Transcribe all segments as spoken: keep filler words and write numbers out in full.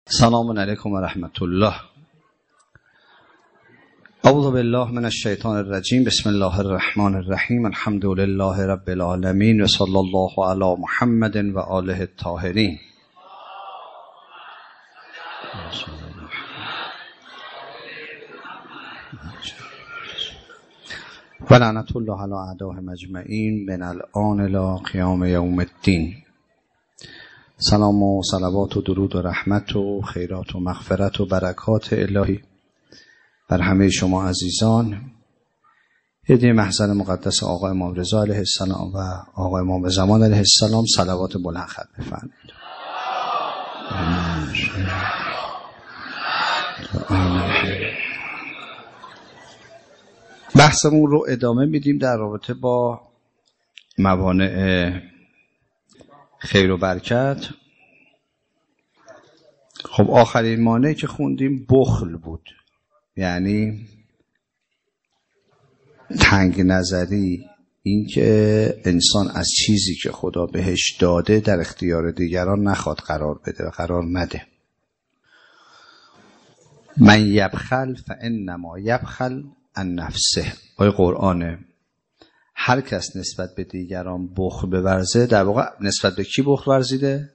سلام علیکم و رحمت الله. اعوذ بالله من الشیطان الرجیم. بسم الله الرحمن الرحیم. الحمد لله رب العالمین و صلی الله علی محمد و آله الطاهرین. و لعنت الله علی اعدائهم اجمعین من الآن الی قیام یوم الدین. سلام و صلوات و درود و رحمت و خیرات و مغفرت و برکات الهی بر همه شما عزیزان. هدیه محضر مقدس آقا امام رضا علیه السلام و آقا امام زمان علیه السلام صلوات بلند ختم بفرمایید. بحثمون رو ادامه میدیم در رابطه با موانع خیر و برکت. خب آخرین مانعی که خوندیم بخل بود، یعنی تنگ نظری، این که انسان از چیزی که خدا بهش داده در اختیار دیگران نخواد قرار بده و قرار نده. من یبخل فانما یبخل عن نفسه. آیه قرآنه. هر کس نسبت به دیگران بخل بورزه، در واقع نسبت به کی بخل ورزیده؟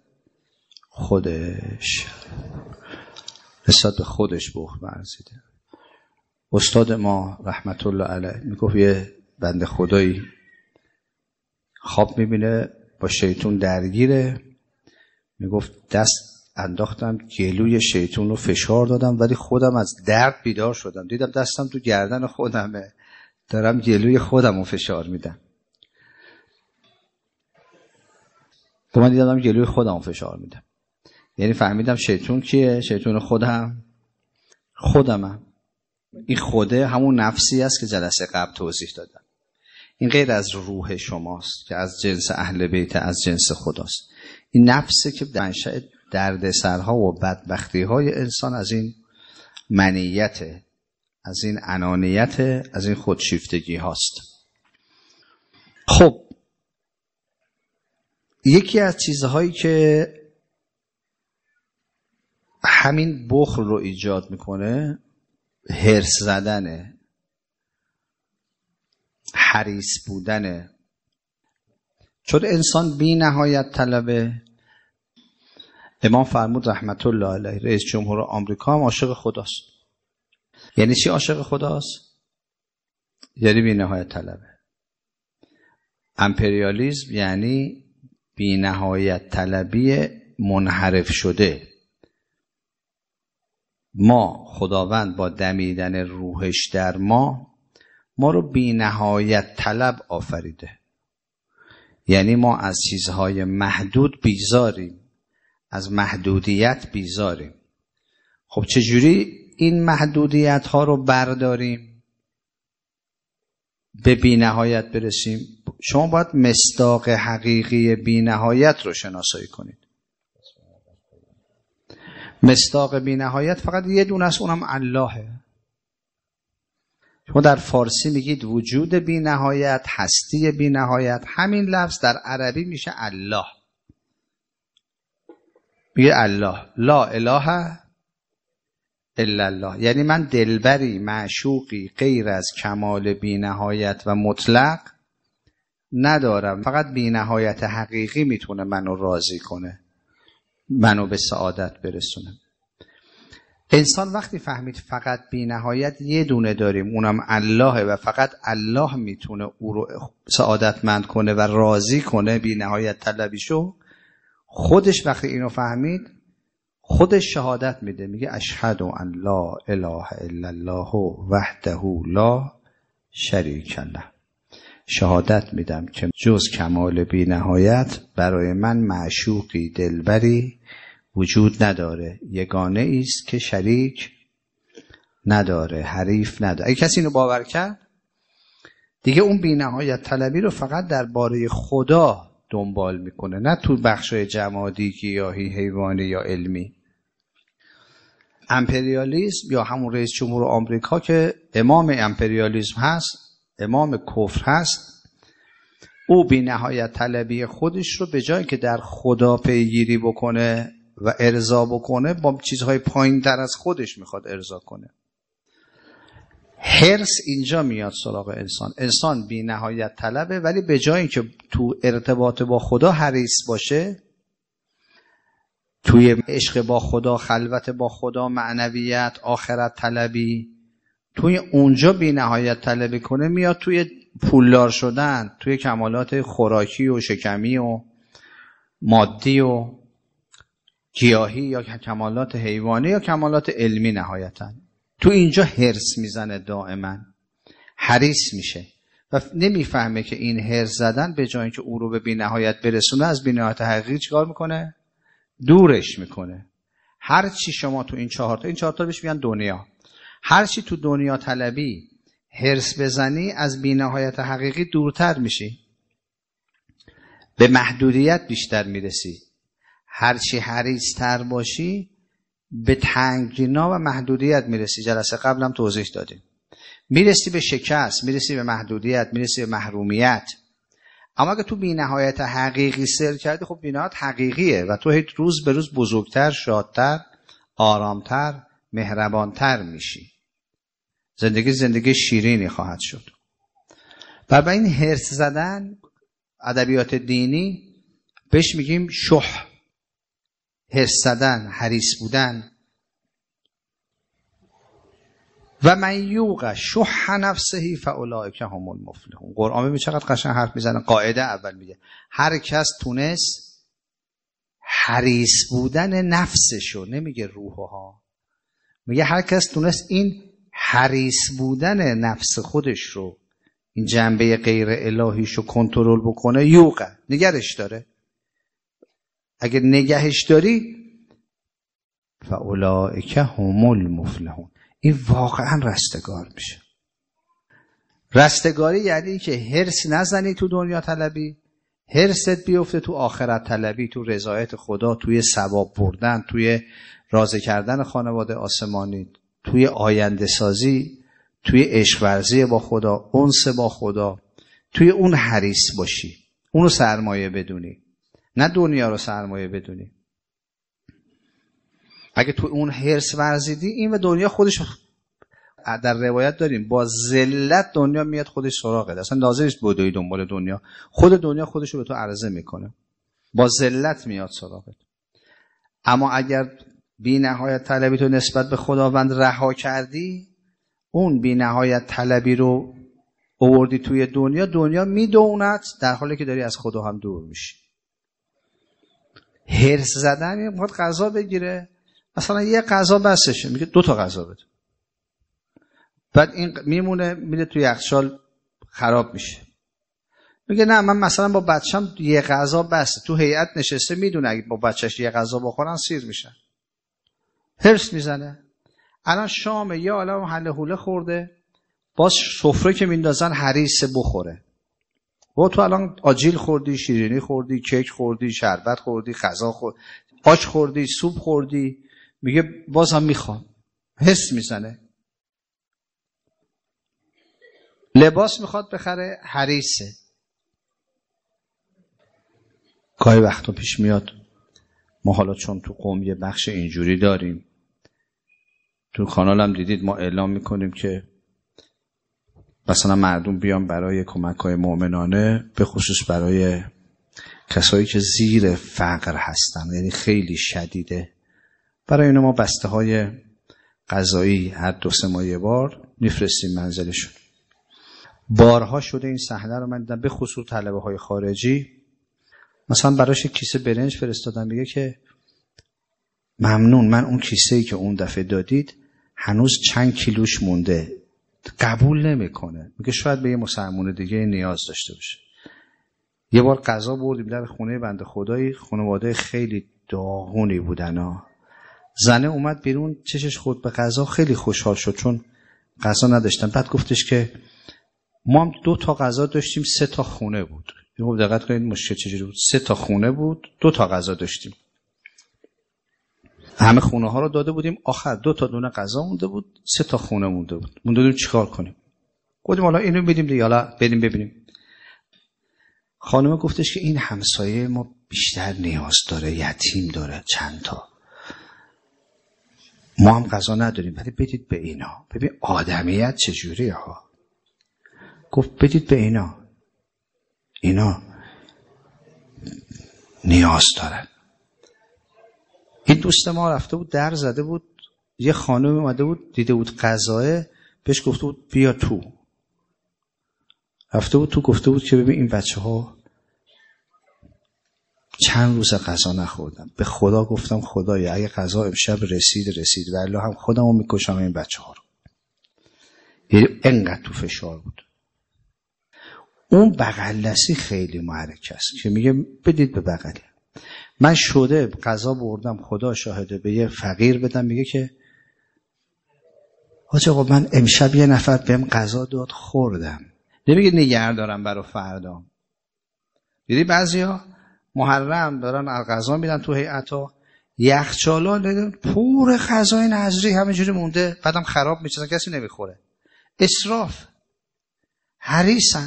خودش. نسبت به خودش بخل ورزیده. استاد ما رحمت الله علیه میگفت یه بنده خدایی خواب میبینه با شیطون درگیره، میگفت دست انداختم گلوی شیطون رو فشار دادم ولی خودم از درد بیدار شدم، دیدم دستم تو گردن خودمه، دارم گلوی خودم رو فشار میدم. تو من دیدم گلوی خودم رو فشار میدم، یعنی فهمیدم شیطون کیه؟ شیطون خودم خودمم. این خوده همون نفسی است که جلسه قبل توضیح دادم. این غیر از روح شماست که از جنس اهل بیت، از جنس خداست. این نفسه که منشأ دردسرها و بدبختی‌های انسان از این منیت، از این انانیت، از این خودشیفتگی هاست. خب یکی از چیزهایی که همین بخل رو ایجاد میکنه حرص زدنه، حریص بودنه. چون انسان بی نهایت طلبه. امام فرمود رحمت الله علیه، رئیس جمهور آمریکا هم عاشق خداست. یعنی چی عاشق خداست؟ یعنی بی نهایت طلبه. امپریالیسم یعنی بی نهایت طلبی منحرف شده. ما خداوند با دمیدن روحش در ما ما رو بی نهایت طلب آفریده. یعنی ما از چیزهای محدود بیزاریم، از محدودیت بیزاریم. خب چجوری این محدودیت ها رو برداریم به بی نهایت برسیم؟ شما باید مصداق حقیقی بی نهایت رو شناسایی کنید. مصداق بی نهایت فقط یه دونه است، اونم اللهه. شما در فارسی میگید وجود بی نهایت، هستی بی نهایت. همین لفظ در عربی میشه الله. میگه الله، لا اله الا الله. یعنی من دلبری، معشوقی غیر از کمال بی نهایت و مطلق ندارم. فقط بی نهایت حقیقی میتونه منو راضی کنه، منو به سعادت برسونه. انسان وقتی فهمید فقط بی نهایت یه دونه داریم، اونم اللهه و فقط الله میتونه او رو سعادتمند کنه و راضی کنه، بی نهایت طلبیشو، خودش وقتی اینو فهمید خودش شهادت میده، میگه اشهد ان لا اله الا الله وحده لا شریک له. شهادت میدم که جز کمال بی نهایت برای من معشوقی دلبری وجود نداره، یگانه ایست که شریک نداره، حریف نداره. اگه کسی اینو باور کرد دیگه اون بی نهایت طلبی رو فقط درباره خدا دنبال میکنه، نه تو بخشای جمادی، گیاهی، حیوانی یا علمی. امپریالیسم یا همون رئیس جمهور آمریکا که امام امپریالیسم هست، امام کفر هست، او بی نهایت طلبی خودش رو به جای که در خدا پیگیری بکنه و ارضا بکنه با چیزهای پایین تر از خودش میخواد ارضا کنه. حرص اینجا میاد سراغ انسان. انسان بی نهایت طلبه، ولی به جای اینکه تو ارتباط با خدا حریص باشه، توی عشق با خدا، خلوت با خدا، معنویت، آخرت طلبی، توی اونجا بی نهایت طلبی کنه، میاد توی پولدار شدن، توی کمالات خوراکی و شکمی و مادی و گیاهی یا کمالات حیوانی یا کمالات علمی. نهایتاً تو اینجا حرص میزنه، دائما حریص میشه و نمیفهمه که این حرص زدن به جای اینکه او رو به بی نهایت برسونه، از بی نهایت حقیقی چیکار میکنه؟ دورش میکنه. هر چی شما تو این چهار تا این چهار تا بهش میگن دنیا، هر چی تو دنیا طلبی حرص بزنی، از بی نهایت حقیقی دورتر میشی، به محدودیت بیشتر میرسی. هر چی حریص تر باشی، به تنگینا و محدودیت میرسی. جلسه قبلم توضیح دادیم. میرسی به شکست، میرسی به محدودیت، میرسی به محرومیت. اما اگه تو بی نهایت حقیقی سیر کردی، خب بی نهایت حقیقیه و تو هیچ روز به روز بزرگتر، شادتر، آرامتر، مهربانتر میشی. زندگی زندگی شیرینی خواهد شد. برای این حرص زدن، ادبیات دینی بهش میگیم شح، حرص زدن، حریص بودن. و من یوق شح نفسه فاولئک هم المفلحون. قرآن ببین چقدر قشنگ حرف میزنه. قاعده اول میگه هر کس تونست حریص بودن نفسشو، نمیگه روحها، میگه هر کس تونست این حریص بودن نفس خودش رو، این جنبه غیر الهیشو کنترل بکنه، یوق، نگرش داره. اگه نگهش داری، فاولئک هم المفلحون، این واقعا رستگار میشه. رستگاری یعنی که حرص نزنی تو دنیا طلبی، حرصت بیفته تو آخرت طلبی، تو رضایت خدا، توی ثواب بردن، توی راضی کردن خانواده آسمانی، توی آینده سازی، توی عشق ورزی با خدا، انس با خدا، توی اون حریص باشی، اونو سرمایه بدونی، نه دنیا رو سرمایه بدونی. اگه تو اون حرص ورزیدی، این و دنیا خودش، در روایت داریم با ذلت دنیا میاد خودش سراغت، اصلا لازم نیست بدوی دنبال دنیا، خود دنیا خودش رو به تو عرضه میکنه، با ذلت میاد سراغت. اما اگر بی نهایت طلبی تو نسبت به خداوند رها کردی، اون بی نهایت طلبی رو آوردی توی دنیا، دنیا میدوند در حالی که داری از خدا هم دور میشی. حرص زدن میخواد غذا بگیره، مثلا یه غذا بسشه، میگه دو تا غذا بده، بعد این میمونه میره توی یخچال خراب میشه، میگه نه من مثلا با بچم یه غذا بسه، تو هیئت نشسته میدونه اگه با بچهش یه غذا بخورن سیر میشن. حرص میزنه. الان شام یه عالم حله حوله خورده، باز سفره که میندازن حریص بخوره. و تو الان آجیل خوردی، شیرینی خوردی، کیک خوردی، شربت خوردی، غذا خوردی، آش خوردی، سوپ خوردی، میگه بازم میخوام. حس میزنه. لباس میخواد بخره، حریصه. گاهی وقتا پیش میاد، ما حالا چون تو قوم یه بخش اینجوری داریم، تو کانال هم دیدید ما اعلام میکنیم که مثلا مردم بیان برای کمک‌های مؤمنانه، به خصوص برای کسایی که زیر فقر هستن، یعنی خیلی شدیده، برای اینا ما بسته های غذایی هر دو سه ماه یه بار میفرستیم منزلشون. بارها شده این صحنه رو من دیدم، به خصوص طلبه های خارجی، مثلا براش کیسه برنج فرستادم، میگه که ممنون، من اون کیسه‌ای که اون دفعه دادید هنوز چند کیلوش مونده. قبول نمیکنه، میگه شاید به یه مسلمان دیگه نیاز داشته باشه. یه بار غذا بردیم در خونه بنده خدایی، خانواده خیلی داغونی بودن ها. زنه اومد بیرون، چشش خورد به غذا، خیلی خوشحال شد چون غذا نداشتن. بعد گفتش که ما هم دو تا غذا داشتیم، سه تا خونه بود. خب دقت کنید مشکل چجوری بود. سه تا خونه بود، دو تا غذا داشتیم. همه خونه ها رو داده بودیم، آخر دو تا دونه غذا مونده بود، سه تا خونه مونده بود. مونده بودیم چیکار کنیم؟ گفتیم حالا اینو میدیم دیگه، حالا بریم ببینیم. خانم گفتش که این همسایه ما بیشتر نیاز داره، یتیم داره چند تا. ما هم غذا نداریم ولی بدید به اینا. ببین آدمیت چجوریه ها. گفت بدید به اینا، اینا نیاز دارن. این دوست ما رفته بود در زده بود، یه خانم اومده بود دیده بود غذاه، بهش گفته بود بیا تو. رفته بود تو گفته بود که ببین این بچه ها چند روز غذا نخوردن، به خدا گفتم خدایا اگه غذا امشب رسید رسید ولی هم خودمو میکشم این بچه ها رو. یعنی انقدر تو فشار بود. اون بغل دستی خیلی محرک است که میگه بدید به بغلی. من شده غذا بردم خدا شاهده به یه فقیر بدم، میگه که حاج آقا من امشب یه نفر بهم غذا داد خوردم، نمیگه نگه دارم برای فردا. دیدی بعضیا محرم دارن غذا میدن تو هیئتا، یخچالا دیدن پر غذای نظری همینجوری مونده، بعدم خراب میشه کسی نمیخوره. اسراف، حریصن.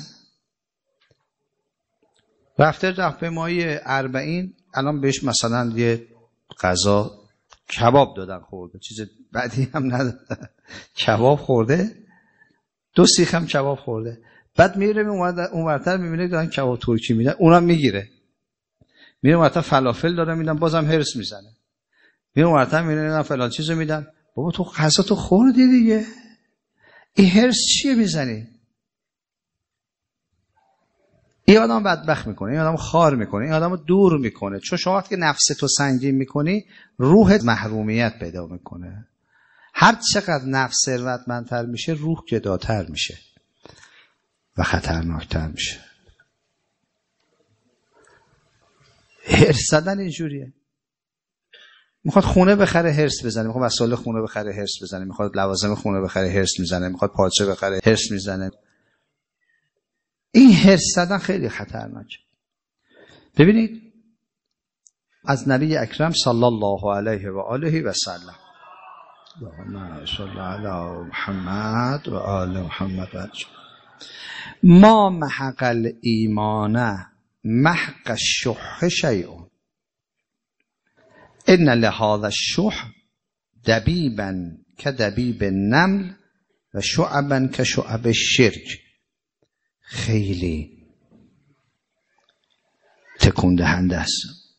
رفته راهپیمایی اربعین الان بهش مثلا یه غذا کباب دادن خورده، چیز بدی هم ندادن، کباب خورده، دو سیخ هم کباب خورده. بعد میره اون ورتر میبینه دارن کباب ترکی میدن، اونم میگیره. میره اون ورتر فلافل دارن میدن، بازم هرس میزنه. میره اون ورتر میبینه فلان چیزو میدن، بابا تو غذا تو خوردی دیگه، این هرس چیه میزنی؟ این آدم بدبخت میکنه، این آدم خار میکنه، این آدم دور میکنه. چون شما وقتی که نفس تو سنگین میکنی روحت محرومیت پیدا میکنه. هر چقدر نفس ثروتمندتر میشه روح گداتر میشه و خطرناکتر میشه. هرس زدن اینجوریه. میخواد خونه بخره هرس بزنه، میخواد وسایل خونه بخره هرس بزنه، میخواد لوازم خونه بخره هرس میزنه، میخواد پارچه بخره هرس میزنه. این هرس زدن خیلی خطرناکه. ببینید از نبی اکرم صلی الله علیه و آله و سلم، اللهم صل علی محمد و آل محمد، ما محق الایمان محق الشح شیء ان لهذا الشح دبیبا کدبیب النمل و شعبا کشعب الشرک. خیلی تکون دهنده است.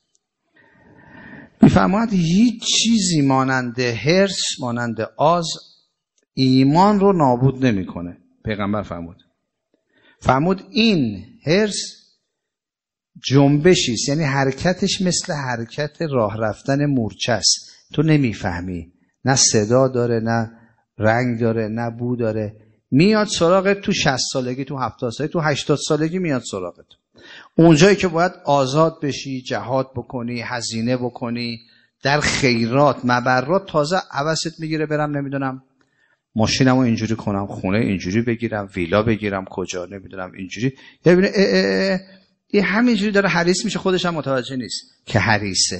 میفرماید هیچ چیزی مانند هرس، مانند آز ایمان رو نابود نمیکنه. پیغمبر فرمود فرمود این هرس جنبشی است، یعنی حرکتش مثل حرکت راه رفتن مورچه است. تو نمیفهمی، نه صدا داره، نه رنگ داره، نه بو داره. میاد سراغت تو شصت سالگی، تو هفتاد سالگی، تو هشتاد سالگی میاد سراغت. اونجایی که باید آزاد بشی، جهاد بکنی، هزینه بکنی در خیرات مبرات، تازه هوست میگیره برم نمیدونم ماشینمو اینجوری کنم، خونه اینجوری بگیرم، ویلا بگیرم کجا نمیدونم اینجوری. یا ببینه این همینجوری داره حریص میشه، خودش هم متوجه نیست که حریصه.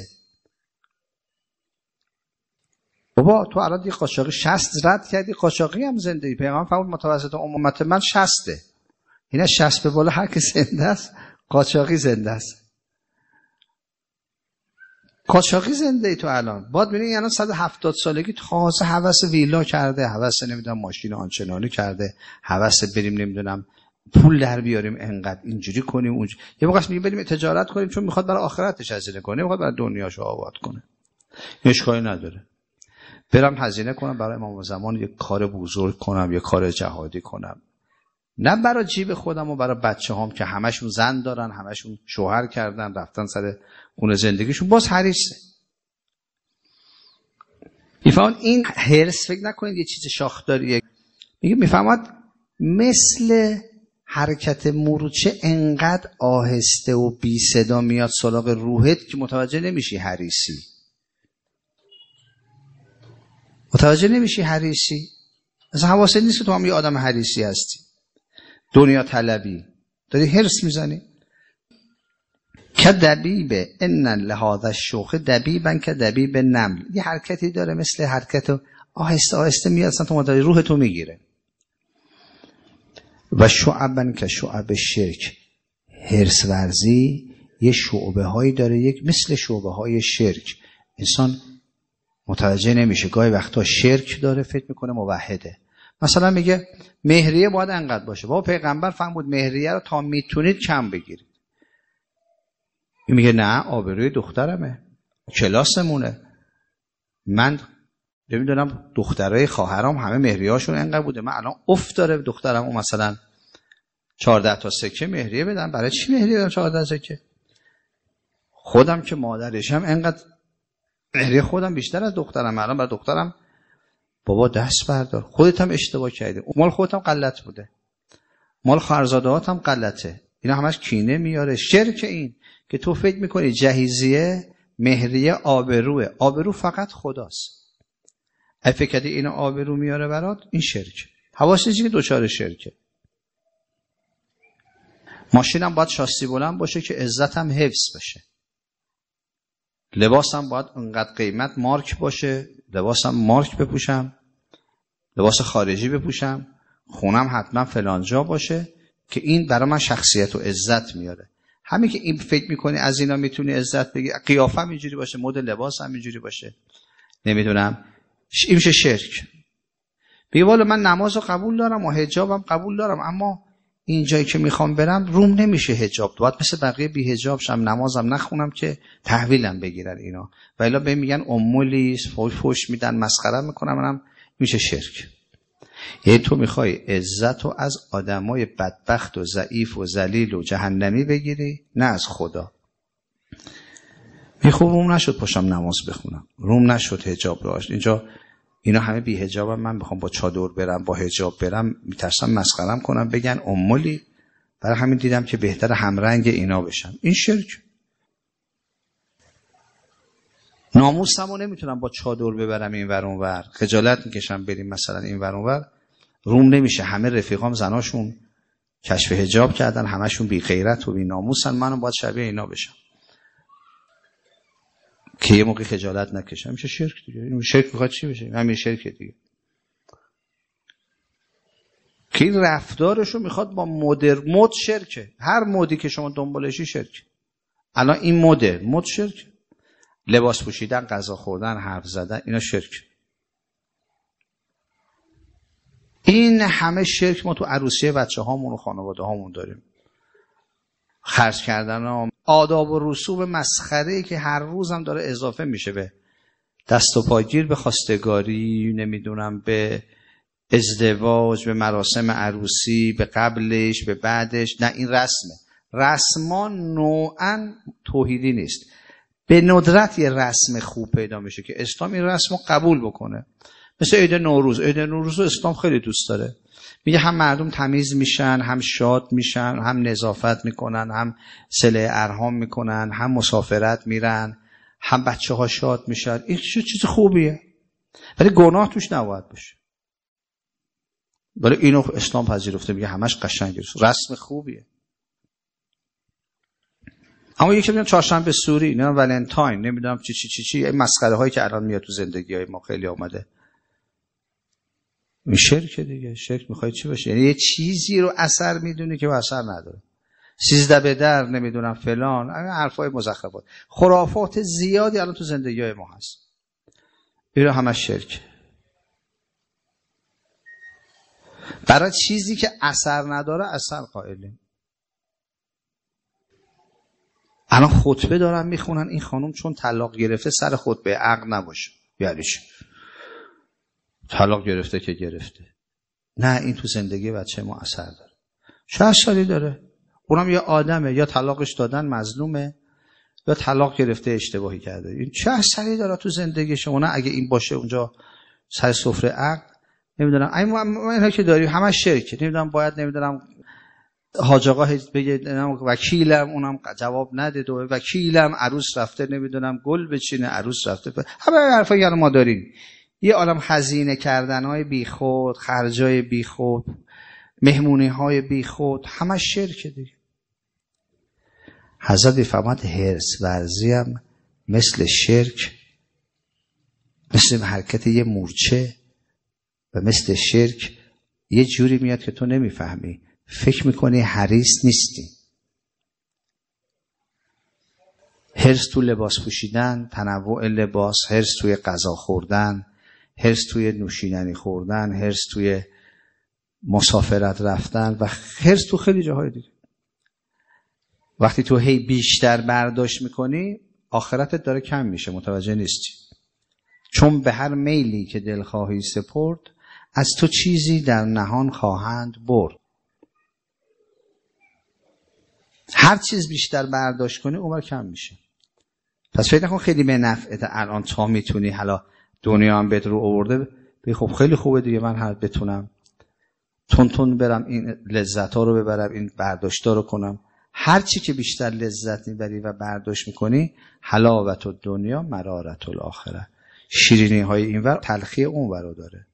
بابا تو الان دی قاچاقی شصت رد کردی، قاچاقی هم زنده ای. پیغمبر فرمود متوسط امت من شصته. اینا شصت به بالا هر کی زنده است، قاچاقی زنده است. قاچاقی زنده ای تو الان. بعد ببینید الان صد و هفتاد سالگی تازه هوس ویلا کرده، هوس نمیدونم ماشین آنچنانی کرده، هوس بریم نمیدونم پول در بیاریم انقدر اینجوری کنیم اونجوری. یه موقعش میگه بریم تجارت کنیم چون میخواد برای آخرتش هزینه کنه، میخواد برای دنیاشو آباد کنه. اشکالی نداره. برم هزینه کنم برای امام زمان، یک کار بزرگ کنم، یک کار جهادی کنم، نه برای جیب خودم و برای بچه هم که همشون زن دارن، همشون شوهر کردن رفتن سر خونه زندگیشون، باز حریصه. میفهمد این هرس فکر نکنید یه چیز شاخداریه. میگه میفهمد مثل حرکت مورچه انقدر آهسته و بی صدا میاد سراغ روحت که متوجه نمیشی حریصی. متوجه نمیشی حریصی. اصلا حواست نیست تو هم یه آدم حریصی هستی، دنیا طلبی، داری هرس میزنی. که دبیب ان لهذا الشوخ دبیبن که دبیب نمل، یه حرکتی داره مثل حرکت آهسته آهسته میاد اصلا تو متوجه روح تو میگیره. و شعبن که شعب شرک، هرس ورزی یه شعبه هایی داره، یک مثل شعبه های شرک. انسان متوجه نمیشه. گاهی وقتا شرک داره، فکر میکنه موحده. مثلا میگه مهریه باید انقدر باشه. بابا پیغمبر فرمود مهریه رو تا میتونید کم بگیرید. این میگه نه، آبروی دخترمه، کلاسمونه. من نمیدونم دخترای خواهرام همه مهریه‌هاشون انقدر بوده، من الان افت داره دخترم اون مثلا چهارده تا سکه مهریه بدم. برای چی مهریه بدم چهارده سکه؟ خودم که مادرشم انقدر مهریه خودم بیشتر از دخترم. الان برای دخترم بابا دست بردار، خودت هم اشتباه کردی، مال خودت هم غلط بوده، مال خواهرزاده‌هات هم غلطه. اینا همش کینه میاره. شرک این که تو فکر میکنی جهیزیه، مهریه، آبروه. آبرو فقط خداست. اگه فکر کردی اینو آبرو میاره برات، این شرک. حواست که دوچار شرکه. ماشینم باید شاسی بلند باشه که عزتم حفظ بشه. لباسم باید انقدر قیمت مارک باشه، لباسم مارک بپوشم، لباس خارجی بپوشم، خونم حتما فلانجا باشه که این برای من شخصیت و عزت میاره. همین که این فکر میکنی از اینا میتونی عزت بگی، قیافم اینجوری باشه، مد لباسم اینجوری باشه، نمیدونم، این میشه شرک. بگی والا من نمازو قبول دارم و حجابم قبول دارم، اما این جایی که میخوام برم روم نمیشه حجاب، باید مثل بقیه بی حجاب شم، نمازم نخونم که تحویلم بگیرن اینا. و الا به میگن امولی، فوش فوش میدن، مسخره میکنم، منم میشه شرک. یعنی تو میخوای عزت رو از آدمای بدبخت و ضعیف و ذلیل و جهنمی بگیری، نه از خدا. میخوام روم نشد پاشم نماز بخونم، روم نشد حجاب راش. اینجا اینا همه بی حجابم، من بخوام با چادر برم، با حجاب برم، میترسم مسخرم کنم، بگن امولی. برای همین دیدم که بهتر همرنگ اینا بشم. این شرک. ناموسمو نمیتونم با چادر ببرم این ور اون ور، خجالت میکشم بریم مثلا این ور اون ور، روم نمیشه. همه رفیقام زناشون کشف حجاب کردن، همشون بی غیرت و بی ناموسن، منم باید شبیه اینا بشم که یه موقع خجالت نکشم. میشه شرک دیگه. این شرک میخواد چی بشه؟ همین شرک دیگه. که این رفتارشو میخواد با مدر مد شرکه. هر مدی که شما دنبالشی شرک. الان این مدر مد شرک. لباس پوشیدن، غذا خوردن، حرف زدن، اینا شرک. این همه شرک ما تو عروسی بچه هامون و خانواده هامون داریم. خرج کردن ها، آداب و رسوم مسخره‌ای که هر روزم داره اضافه میشه به دست و پاگیر، به خواستگاری، نمیدونم به ازدواج، به مراسم عروسی، به قبلش، به بعدش. نه، این رسمه. رسما نوعا توحیدی نیست. به ندرت یه رسم خوب پیدا میشه که اسلام این رسم رو قبول بکنه. مثل عید نوروز. عید نوروز رو اسلام خیلی دوست داره. میگه هم مردم تمیز میشن، هم شاد میشن، هم نظافت میکنن، هم صله ارحام میکنن، هم مسافرت میرن، هم بچه ها شاد میشن. این چیز خوبیه، ولی گناه توش نباید باشه. ولی اینو اسلام پذیرفته، میگه همش قشنگه، رسم خوبیه. اما یکی میگن چهارشنبه سوری، نه ولنتاین، نمیدونم چی چی چی چی، این مسخره هایی که الان میاد تو زندگی های ما خیلی آمده. این شرک دیگه. شرک میخوای چی باشه؟ یعنی یه چیزی رو اثر میدونی که اثر نداره. سیزده به در، نمیدونم فلان، این حرفای مزخرفات، خرافات زیادی الان تو زندگی های ما هست. این همش شرک. برای چیزی که اثر نداره اثر قائلیم. الان خطبه دارن میخونن، این خانم چون طلاق گرفته سر خطبه عقد نباشه. یعنی چی؟ طلاق گرفته که گرفته. نه، این تو زندگی بچه ما اثر داره. شصت سالی داره، اونم یا آدمه، یا طلاقش دادن مظلومه، یا طلاق گرفته اشتباهی کرده. این شصت سالی داره تو زندگی شما. نه اگه این باشه اونجا سر سفره عقد، نمیدونم اینا که داریم همش شرکه. نمیدونم باید نمیدونم حاج آقا بگه وکیلم، اونم جواب نده، دو وکیلم عروس رفته نمیدونم گل بچینه، عروس رفته، همه حرفایی که ما داریم. یه عالم هزینه کردنهای بیخود، خرجای بیخود، مهمونیهای بیخود، همه شرک دیگه. حضرت فرمود هرس ورزی هم مثل شرک، مثل حرکت یه مورچه و مثل شرک یه جوری میاد که تو نمیفهمی، فکر میکنی حریص نیستی. هرس تو لباس پوشیدن، تنوع لباس، هرس توی غذا خوردن، هرس توی نوشیدنی خوردن، هرس توی مسافرت رفتن و هرس تو خیلی جاهای دیگه. وقتی تو هی بیشتر برداشت میکنی آخرتت داره کم میشه، متوجه نیستی. چون به هر میلی که دلخواهی سپرد از تو چیزی در نهان خواهند برد. هر چیز بیشتر برداشت کنی عمر کم میشه. پس فکر نکن خیلی به نفعت الان تا میتونی حالا دنیا هم بهت رو آورده بگی خب خیلی خوبه دیگه من هر بتونم تون تون برم این لذت ها رو ببرم، این برداشت ها رو کنم. هر چی که بیشتر لذت میبری و برداشت میکنی حلاوت الدنیا مرارت الاخره، شیرینی های اینور تلخی اونور رو داره.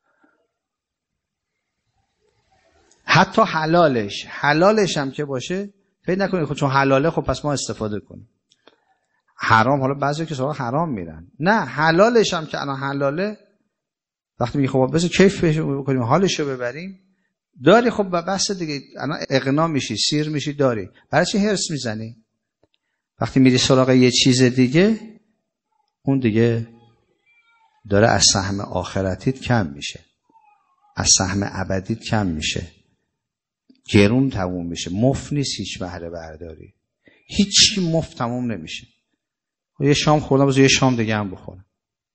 حتی حلالش حلالش هم که باشه فکر نکنید خب چون حلاله خب پس ما استفاده کنیم. حرام، حالا بعضی که سراغ حرام میرن، نه حلالش هم که الان حلاله وقتی میگه خب بذار کیف بکنیم حالشو ببریم داری، خب بس دیگه الان اغنا میشی، سیر میشی، داری، برای چی هرس میزنی؟ وقتی میری سراغ یه چیز دیگه اون دیگه داره از سهم آخرتیت کم میشه، از سهم ابدیت کم میشه، گرون تموم میشه. مفت نیست هیچ بهره برداری، هیچی مفت تموم نمیشه. یه شام خوردم بذار یه شام دیگه هم بخورم.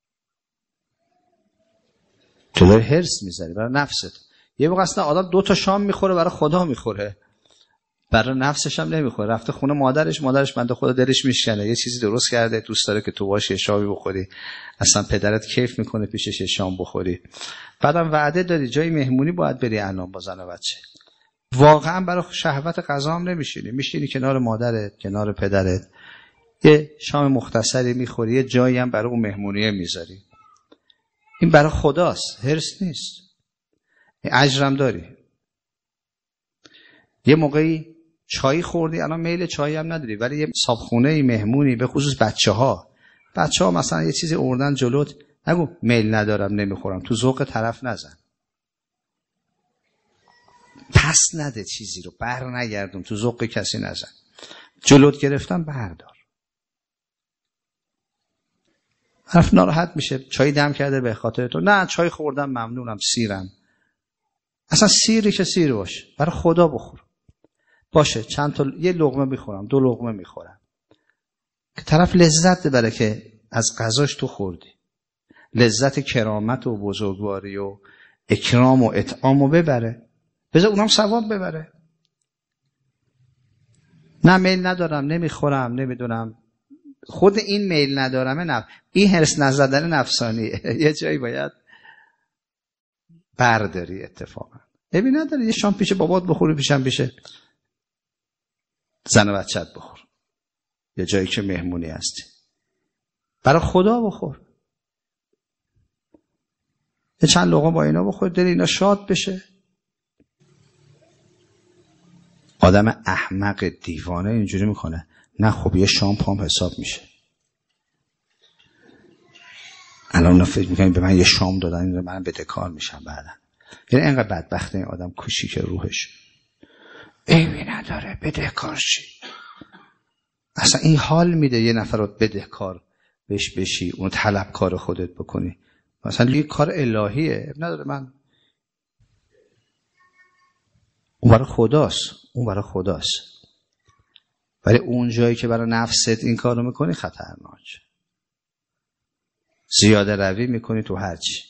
تو داری هرس میزنی برای نفست. یه موقع اصلا آدم دو تا شام میخوره برای خدا میخوره، برای نفسش هم نمیخوره. رفته خونه مادرش، مادرش بنده خدا دلش میشکنه یه چیزی درست کرده دوست داره که تو باشه شامی بخوری، اصلا پدرت کیف میکنه پیشش شام بخوری، بعدم وعده دادی جای مهمونی باید بری الان با زن و بچه، واقعا برای شهوت غذا هم نمیشینی، میشینی کنار مادرت کنار پدرت یه شام مختصری میخوری، یه جایی هم برای اون مهمونیه میذاری. این برای خداست، هرس نیست. اجرم داری. یه موقعی چای خوردی الان میل چای هم نداری، ولی یه صابخونه مهمونی به خصوص بچه ها بچه ها مثلا یه چیزی اوردن جلوت، نگو میل ندارم نمیخورم، تو ذوق طرف نزن، پس نده چیزی رو، بر نگردون، تو ذوق کسی نزن. جلوت گرفتن بردار. حرف ناراحت میشه چای دم کرده به خاطر تو، نه چای خوردم ممنونم سیرم. اصلا سیری که سیر باشه برای خدا بخور، باشه چند تا یه لقمه میخورم دو لقمه میخورم که طرف لذت ببره که از غذاش تو خوردی، لذت کرامت و بزرگواری و اکرام و اطعام ببره، بذار اونم ثواب ببره. نه میل ندارم نمیخورم نمیدونم، خود این میل ندارمه نف... این هرس نزدن نفسانیه. یه جایی باید برداری. اتفاقا ببین نداره یه شام پیش بابات بخوری، پیشم پیشه زن و بچت بخور، یه جایی که مهمونی هستی برای خدا بخور، یه چند لقمه با اینا بخور، دل اینا شاد بشه. آدم احمق دیوانه اینجوری میکنه، نه خب یه شام پام حساب میشه. الان اونا فکر میکنن به من یه شام دادن من بدهکار میشم بعدا. یعنی اینقدر بدبخته این آدم کشی که روحش ایوی نداره بدهکار شی. اصلا این حال میده یه نفر رو بدهکار بهش بشی، اون طلبکار خودت بکنی، مثلا یه کار الهیه نداره. من اون برای خداست، اون برای خداست، ولی اون جایی که برای نفست این کارو میکنی خطرناک، زیاده روی میکنی تو هرچی.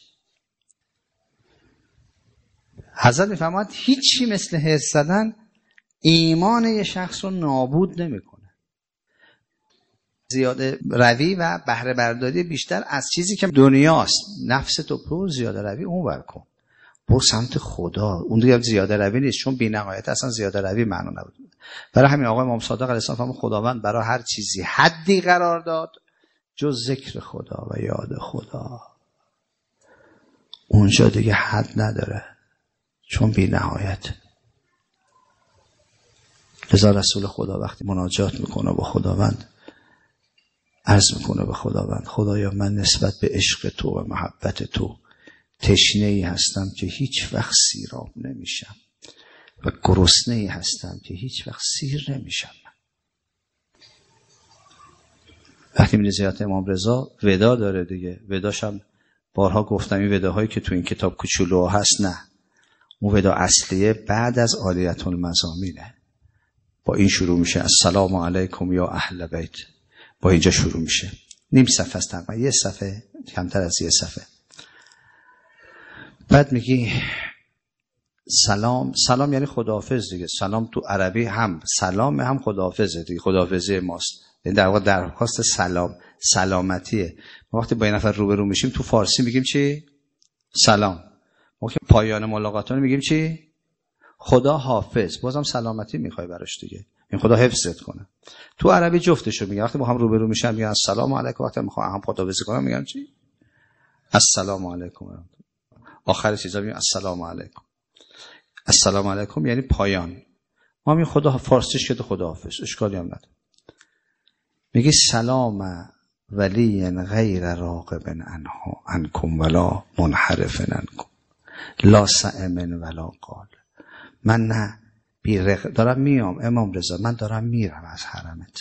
حضرت میفرماید هیچی مثل هرس زدن ایمان یه شخص رو نابود نمیکنه. زیاده روی و بهره برداری بیشتر از چیزی که دنیاست، نفس تو پر زیاده روی اون ور کن، برو سمت خدا. اون دیگه زیاده روی نیست، چون بی‌نهایت اصلا زیاده روی معنا نبود. برای همین آقای امام صادق علیه السلام خداوند برای هر چیزی حدی قرار داد جز ذکر خدا و یاد خدا. اونجا دیگه حد نداره چون بی‌نهایت. لذا رسول خدا وقتی مناجات میکنه با خداوند عرض میکنه به خداوند خدایا من نسبت به عشق تو و محبت تو تشنه‌ای هستم که هیچ وقت سیراب نمیشم و گرسنه‌ای هستم که هیچ وقت سیر نمیشم. وقتی میره زیارت امام رضا ودا داره دیگه. وداش هم بارها گفتم این وداهایی که تو این کتاب کوچولو هست نه، اون ودا اصلیه بعد از عالیة المزامینه. با این شروع میشه السلام علیکم یا اهل بیت، با اینجا شروع میشه. نیم صفحه است تقریبا، یه صفحه کمتر از یه صفحه. بعد میگی سلام. سلام یعنی خداحافظ دیگه. سلام تو عربی هم سلام هم خداحافظه دیگه، خداحافظی ماست. یعنی در واقع درخواست سلام، سلامتیه. ما وقتی با این نفر روبرو میشیم تو فارسی میگیم چی؟ سلام. ما که پایان ملاقاتون میگیم چی؟ خدا حافظ. بازم سلامتی میخوای براش دیگه، این خدا حفظت کنه. تو عربی جفتشو میگن. وقتی با هم روبرو میشن میگن السلام علیکم، وقتی میخوام هم خداحافظی کنم میگن چی؟ السلام علیکم. آخر چیزا میگن السلام علیکم. السلام علیکم یعنی پایان. ما می خدا فارسیش که خدا حافظ، اشکالی هم نداره. میگه سلام ولی غیر راغب عنها عنکم ولا منحرف عنکم لا سأمن ولا قال. من نه بیرق دارم میام امام رضا، من دارم میرم از حرمت،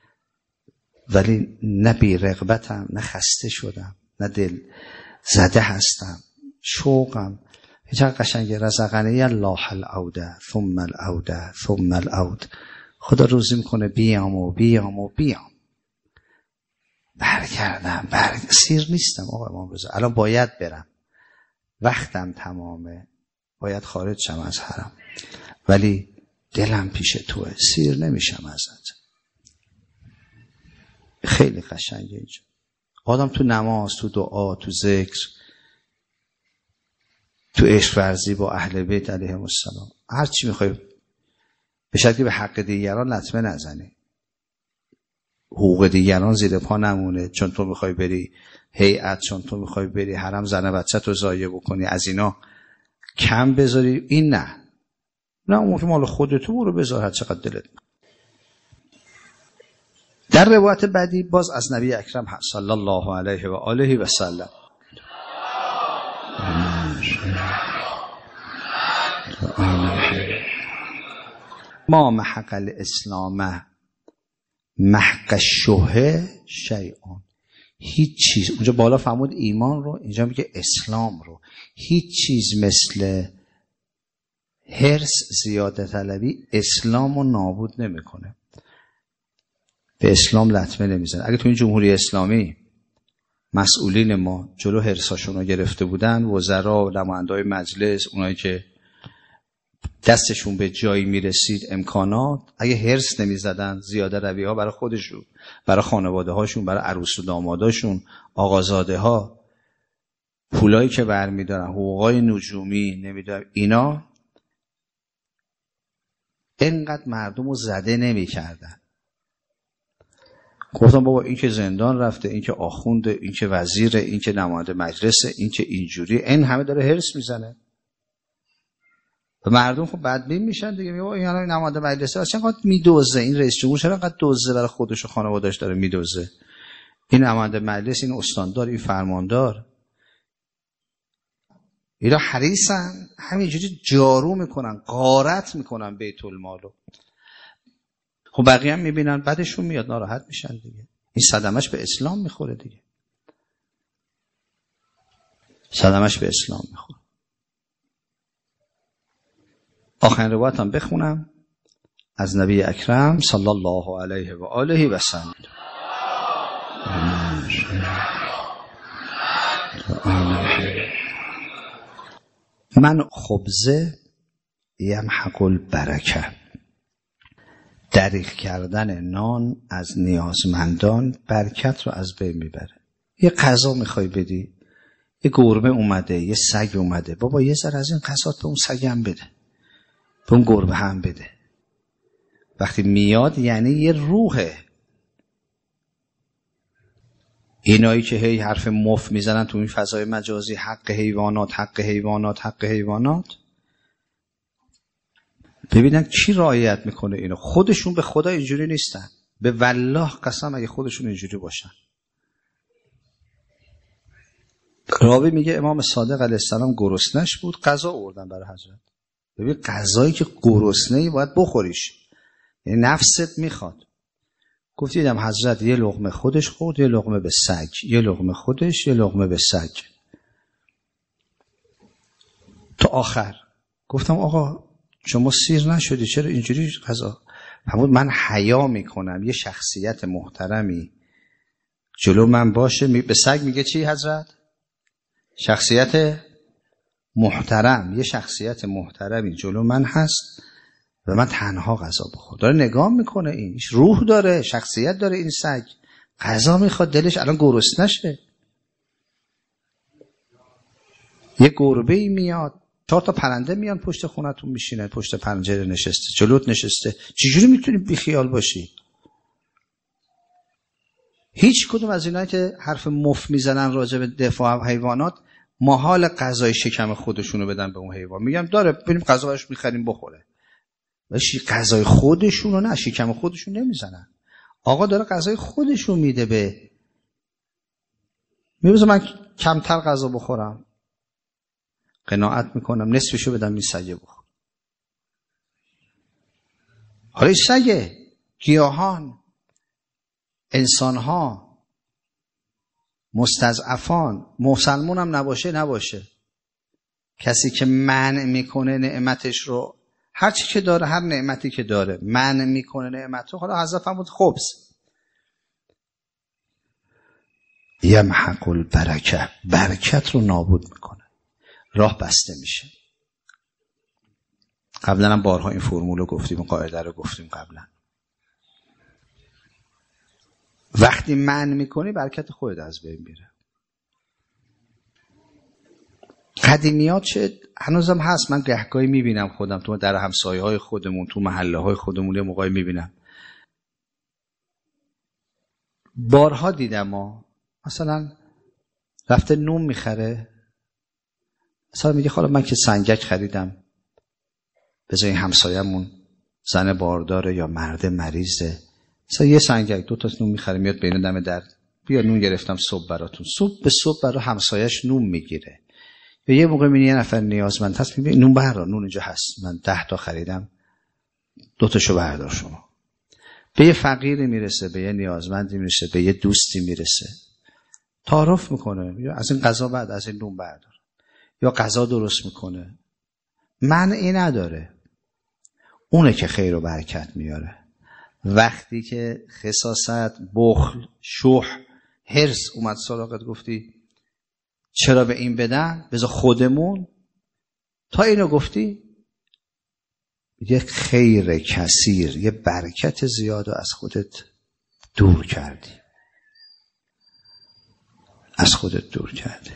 ولی نه بیرغبتم، نه خسته شدم، نه دل زده هستم، شوقم. چقدر قشنگه. رزقنی الله العوده ثم العوده ثم العود. خدا روزی میکنه بیام و بیام و بیام. برگردم برگردم. سیر نیستم آقا امام رضا، الان باید برم، وقتم تمامه، باید خارج شم از حرم، ولی دلم پیش توه، سیر نمیشم ازت. خیلی قشنگه اینجا. آدم تو نماز، تو دعا، تو ذکر، تو عشق ورزی با اهل بیت علیهم السلام، هر چی میخوای، به شرطی به حق دیگران لطمه نزنی، حقوق دیگران زیر پا نمونه، چون تو میخوای بری هیئت، چون تو میخوای بری حرم زن بچه تو ضایع بکنی، از اینا کم بذاری. این نه نه، اون که مال خودتو برو بذار هر چقدر دلت. در روایت بعدی باز از نبی اکرم صلی الله علیه و آله و سلم ما محق الاسلام محق الشبهه شیئون. هیچ چیز، اونجا بالا فرمود ایمان رو، اینجا میگه اسلام رو. هیچ چیز مثل حرص، زیاده طلبی اسلام رو نابود نمیکنه، به اسلام لطمه نمیزنه. اگه تو این جمهوری اسلامی مسئولین ما جلو حرصاشون رو گرفته بودن، وزرا، نماینده‌های مجلس، اونایی که دستشون به جایی میرسید، امکانات، اگه حرص نمیزدن، زیاده روی ها برای خودشون، برای خانواده هاشون، برای عروس و داماداشون، آقازاده ها، پولایی که برمیدارن، حقوقای نجومی، نمیدونم اینا، اینقدر مردم رو زده نمی کردن. گفتم بابا این که زندان رفته، این که آخونده، این که وزیره، این که نماینده مجلسه، این که اینجوری، این همه داره حرص میزنه و مردم خب بدبین میشن دیگه. میگه این الان نماینده مجلسه چرا انقدر میدوزه، این رئیس جمهور چرا انقدر دوزه برای خودش و خانواده‌اش داره میدوزه، این نماینده مجلس، این استاندار، این فرماندار، اینا حریصن همینجوری جارو میکنن، غارت میکنن بیت المالو. خب بقیه هم میبینن بعدشون میاد، ناراحت میشن دیگه. این صدمش به اسلام میخوره دیگه، صدمش به اسلام میخوره. آخرین روایت هم بخونم از نبی اکرم صلی الله علیه و آله و سلم. من خبزه یمحق البرکه. دریغ کردن نان از نیازمندان برکت رو از بین میبره. یه غذا میخوای بدی، یه گربه اومده، یه سگ اومده، بابا یه ذره از این غذات به اون سگ هم بده، به اون گربه هم بده. وقتی میاد یعنی یه روحه. اینایی که هی حرف مف میزنن تو این فضای مجازی، حق حیوانات، حق حیوانات، حق حیوانات، ببینن کی رعایت میکنه اینو. خودشون به خدا اینجوری نیستن، به والله قسم اگه خودشون اینجوری باشن. راوی میگه امام صادق علیه السلام گرسنش بود، غذا آوردن برای حضرت. ببین غذایی که گرسنه‌ای باید بخوریش، یعنی نفست میخواد. گفت دیدم حضرت یه لقمه خودش خورد، یه لقمه به سگ، یه لقمه خودش، یه لقمه به سگ، تا آخر. گفتم آقا شما سیر نشدی چرا اینجوری غذا؟ فرمود من حیا میکنم یه شخصیت محترمی جلو من باشه. به سگ میگه چی حضرت؟ شخصیت محترم. یه شخصیت محترمی جلو من هست و من تنها غذا بخورم. داره نگاه میکنه، این روح داره، شخصیت داره. این سگ غذا میخواد، دلش الان گرسنه شه. یه گربه‌ای میاد، چهار تا پرنده میان پشت خونتون میشینه، پشت پنجره نشسته، جلوت نشسته، چجوری میتونی بیخیال باشی؟ هیچ کدوم از اینایی که حرف مف میزنن راجع به دفاع از حیوانات محال غذای شکم خودشونو بدن به اون حیوان. میگم داره بریم غذا براش میخریم بخوره، ولی غذای خودشونو نه، شکم خودشون نمیزنن. آقا داره غذای خودشو میده به میبوزه من کمتر غذا بخورم، قناعت میکنم نصفشو بدم این سگه بخور. حالا این سگه، گیاهان، انسانها، مستضعفان، مسلمون هم نباشه نباشه، کسی که منع میکنه نعمتش رو، هر چی که داره، هر نعمتی که داره منع میکنه نعمت رو، حالا حضرت فرمود خبث یمحق البرکه، برکت رو نابود میکنه، راه بسته میشه. قبلا هم بارها این فرمول رو گفتیم و قاعده رو گفتیم قبلا. وقتی منع میکنی برکت خودت از بین میره. قدیمیات چه هنوزم هست، من گهگاهی میبینم خودم تو در همسایه های خودمون، تو محله های خودمون یه موقعی میبینم، بارها دیدم ها، مثلا رفته نون میخره، مثلا میگه خالا من که سنگک خریدم بذار این همسایه‌مون زن بارداره یا مرد مریضه، مثلا یه سنگک دو تا نون میخره میاد بین دم در، بیا نون گرفتم صبح براتون. صبح به صبح برای همسایه‌اش نون میگیره. یا یه موقع میبینی یه نفر نیازمند هست، میگه نون بردار، نون اینجا هست، من ده تا خریدم دو تاشو بردار شما. به یه فقیری میرسه، به یه نیازمندی میرسه، به یه دوستی میرسه، تعارف میکنه، یا از این غذا بعد از این نون بردار، یا غذا درست میکنه. منعی نداره، اونه که خیر و برکت میاره. وقتی که خساست، بخل، شح، حرص اومد سراغت، گفتی چرا به این بدن، بذار خودمون، تا اینو گفتی یه خیر کثیر، یه برکت زیاد از خودت دور کردی، از خودت دور کردی.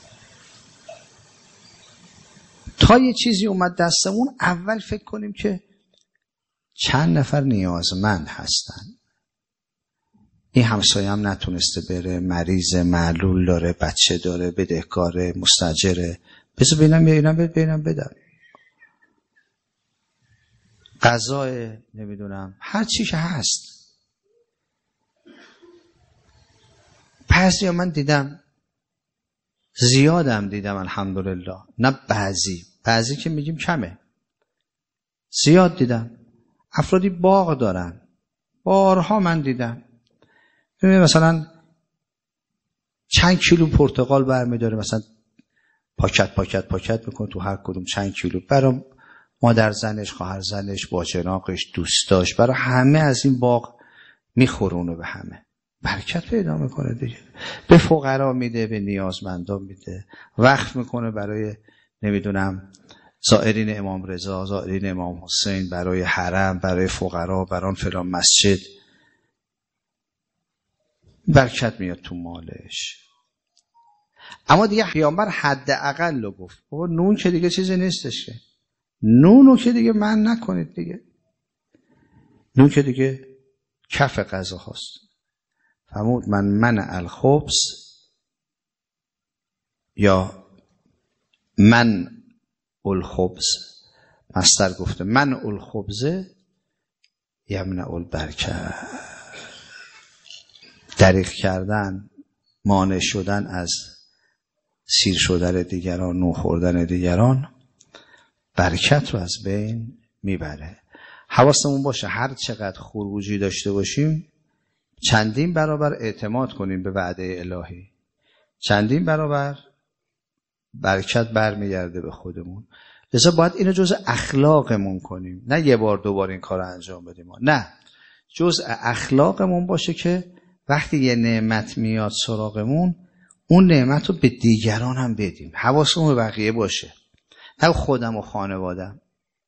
تا یه چیزی اومد دستمون، اول فکر کنیم که چند نفر نیازمند هستن. این همسایه هم نتونسته بره، مریض، معلول داره، بچه داره، بدهکاره، مستاجره، بذار ببینم ببینم ببینم بدم. غذای نمیدونم هر چی که هست. بعضی من دیدم، زیادم دیدم الحمدلله، نه بعضی بعضی که میگیم کمه، زیاد دیدم افرادی باغ دارن، بارها من دیدم، مثلا چند کیلو پرتقال برمیداره، مثلا پاکت پاکت پاکت میکنه تو هر کدوم چند کیلو، برای مادر زنش، خواهر زنش، باجناقش، دوستاش، برای همه از این باغ میخورونه، به همه برکت پیدا میکنه دیگه. به فقرا میده، به نیازمندان میده، وقف میکنه برای نمیدونم زائرین امام رضا، زائرین امام حسین، برای حرم، برای فقرا، برای فلان مسجد. برکت میاد تو مالش. اما دیگه پیامبر حداقل رو گفت، بابا نون که دیگه چیزی نیستش که، نونو که دیگه من نکنید دیگه، نون که دیگه کف غذا هاست. فرمود من من الخبز، یا من الخبز، مصدر گفته من الخبز یمنع البرکه، دریغ کردن، مانع شدن از سیر شدن دیگران، نون خوردن دیگران برکت رو از بین میبره. حواسمون باشه هر چقدر خروجی داشته باشیم چندین برابر اعتماد کنیم به وعده الهی، چندین برابر برکت برمیگرده به خودمون. لذا باید اینو جزء اخلاقمون کنیم، نه یه بار دوبار این کار رو انجام بدیم، نه، جزء اخلاقمون باشه که وقتی یه نعمت میاد سراغمون اون نعمت رو به دیگران هم بدیم، حواسمون به بقیه باشه، نه خودم و خانوادم.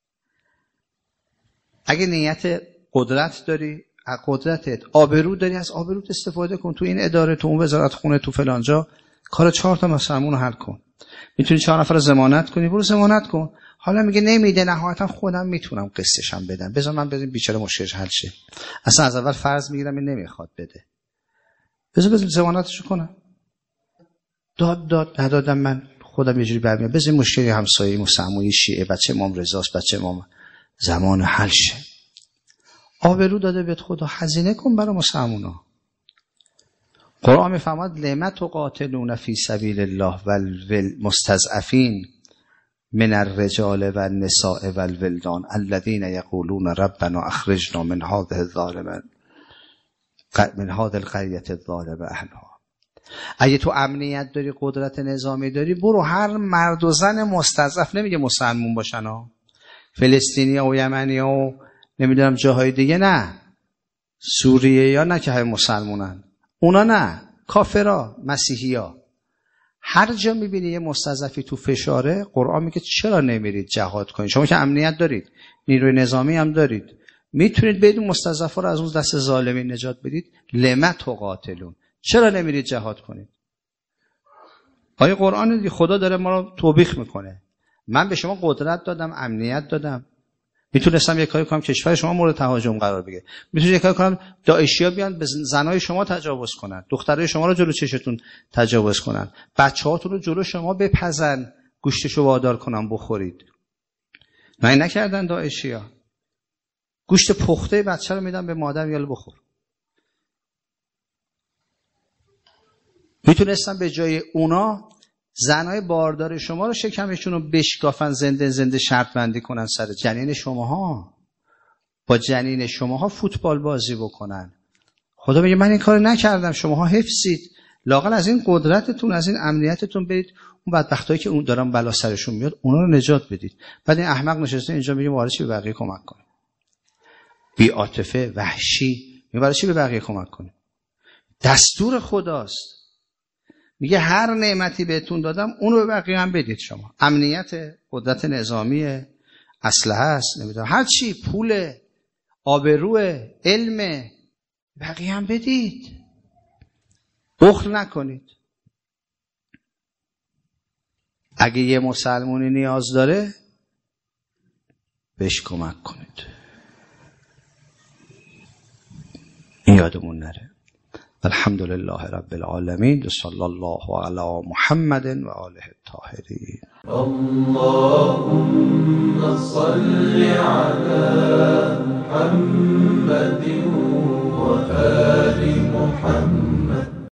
اگه نیت قدرت داری، از قدرتت، آبرو داری، از آبروت استفاده کن. تو این اداره، تو اون وزارت خونه، تو فلانجا کار چهار تا مسلمون رو حل کن. میتونی چهار نفر رو ضمانت کنی، برو ضمانت کن. حالا میگه نمیده، نهایتا خودم میتونم قسطشم بدم، بذار من بدیم بیچاره مشکلش حل شه. اصلا از اول فرض میگیرم این نمیخواد بده، بذار بذار ضمانتشو کنم. داد داد ندادم من خودم یه جوری برمیام، بذار مشکلی همسایه مسلمانی شیعه، بچه امام رضاست، بچه امام، زمان حل شه. آبرو داده بهت خدا، هزینه کن برای مسلمونا. قرآن میفرماد لما تقاتلون فی سبیل الله والمستضعفین من الرجال والنساء والولدان الذين يقولون ربنا اخرجنا من هذه الظالمه من هذه القريه الظالمه اهلها. اگه تو امنیت داری، قدرت نظامی داری، برو هر مرد و زن مستضعف، نمیگه مسلمون باشن ها، فلسطینیا و یمنیا و نمیدونم جاهای دیگه، نه، سوریه یا نه که های مسلمونن، اونا نه، کافرا، مسیحیا، هر جا میبینی یه مستضعفی تو فشاره، قرآن میگه چرا نمیرید جهاد کنید؟ شما که امنیت دارید، نیروی نظامی هم دارید، میتونید بدون مستضعفا رو از اون دست ظالمین نجات بدید. لما تقاتلون، چرا نمیرید جهاد کنید؟ آیه قرآن دیگه، خدا داره ما رو توبیخ میکنه. من به شما قدرت دادم، امنیت دادم، میتونستم یک کاری کنم کشور شما مورد تهاجم قرار بگیره، میتونم یک کاری کنم داعشیا بیان به زنای شما تجاوز کنن، دخترای شما رو جلو چشتون تجاوز کنن، بچه‌هاتون رو جلو شما بپزن، گوشتشو وادار کنن بخورید. من نکردن داعشیا، گوشت پخته بچه رو میدن به مادر، یالا بخور. میتونستم به جای اونا زنای باردار شما رو شکمشون رو بشکافن، زنده زنده شرط بندی کنن سر جنین شماها، با جنین شماها فوتبال بازی بکنن. خدا میگه من این کار نکردم، شماها حفظید، لااقل از این قدرتتون، از این امنیتتون برید اون بدبختایی که اون دارن بلا سرشون میاد اونا رو نجات بدید. بعد این احمق نشسته اینجا میگه وارد چی به بقیه کمک کنه، بی عاطفه، وحشی، میگه چی به بقیه کمک کنه؟ دستور خداست، میگه هر نعمتی بهتون دادم اونو به بقیه هم بدید. شما امنیت، قدرت نظامی، اسلحه است، نمیدونم هر چی، پول، آبرو، علم، بقیه هم بدید، بخل نکنید. اگه یه مسلمونی نیاز داره بهش کمک کنید، این یادمون نره. الحمد لله رب العالمین، صلی الله علی محمد و آله الطاهرین. اللهم صل علی محمد و